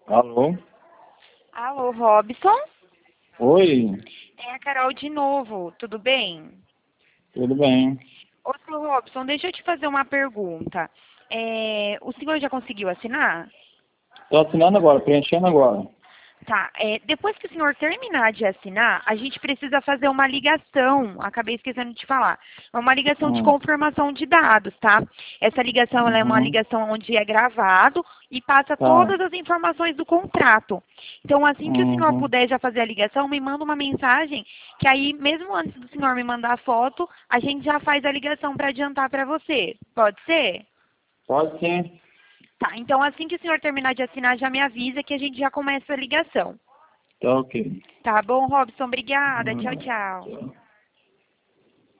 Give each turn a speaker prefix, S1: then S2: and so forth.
S1: Alô?
S2: Alô, Robson?
S1: Oi,
S2: É a Carol de novo, tudo bem?
S1: tudo bem?
S2: Ô, seu Robson, deixa eu te fazer uma pergunta. O senhor já conseguiu assinar?
S1: Estou assinando agora, preenchendo agora.
S2: Tá, depois que o senhor terminar de assinar, a gente precisa fazer uma ligação, acabei esquecendo de te falar, é uma ligação de
S1: Hum,
S2: confirmação de dados, tá? Essa ligação, ela é uma
S1: uhum,
S2: ligação onde é gravado e passa
S1: tá,
S2: todas as informações do contrato. Então, assim que o senhor
S1: uhum.
S2: puder já fazer a ligação, me manda uma mensagem, que aí, mesmo antes do senhor me mandar a foto, a gente já faz a ligação para adiantar para você. Pode ser?
S1: Pode sim.
S2: Tá, então assim que o senhor terminar de assinar, já me avisa que a gente já começa a ligação.
S1: Tá ok.
S2: Tá bom, Robson? Obrigada. Tchau,
S1: Uhum.
S2: tchau.
S1: Tá.